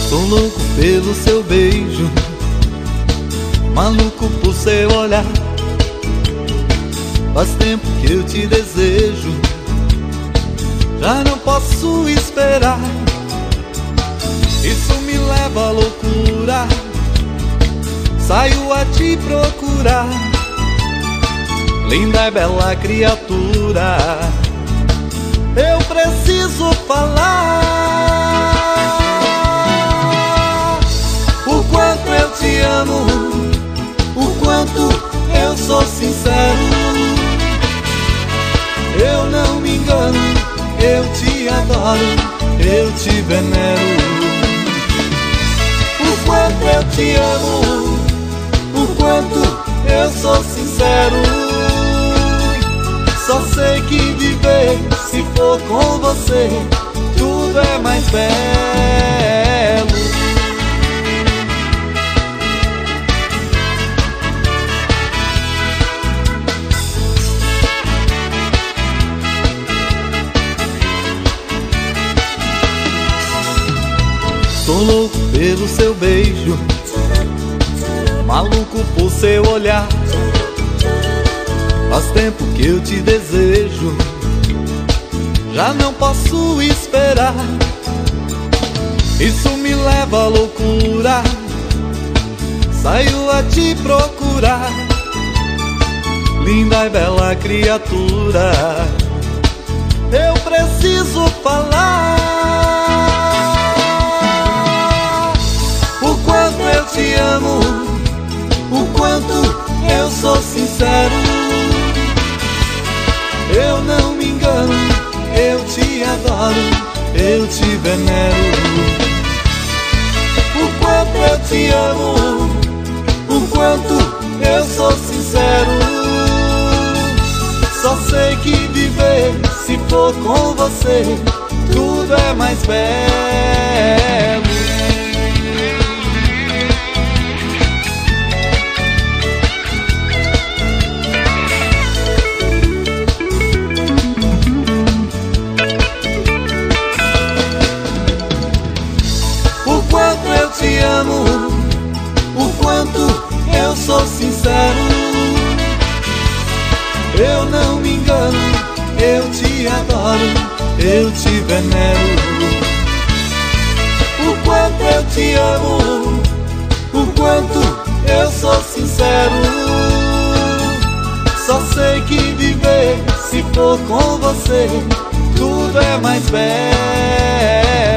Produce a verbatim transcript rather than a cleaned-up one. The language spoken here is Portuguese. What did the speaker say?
Tô louco pelo seu beijo, maluco por seu olhar. Faz tempo que eu te desejo, já não posso esperar. Isso me leva à loucura, saio a te procurar. Linda e bela criatura, eu preciso falar o quanto eu te amo, o quanto eu sou sincero. Eu não me engano, eu te adoro, eu te venero. O quanto eu te amo, o quanto eu sou sincero. Só sei que viver, se for com você, tudo é mais belo. Tô louco pelo seu beijo, maluco por seu olhar. Faz tempo que eu te desejo, já não posso esperar. Isso me leva à loucura, saio a te procurar. Linda e bela criatura, eu preciso falar o quanto eu te amo, o quanto eu sou sincero. Eu não me engano, eu te adoro, eu te venero. O quanto eu te amo, o quanto eu sou sincero. Só sei que viver, se for com você, tudo é mais belo. O quanto eu te amo, o quanto eu sou sincero. Eu não me engano, eu te adoro, eu te venero. O quanto eu te amo, o quanto eu sou sincero. Só sei que viver, se for com você, tudo é mais belo.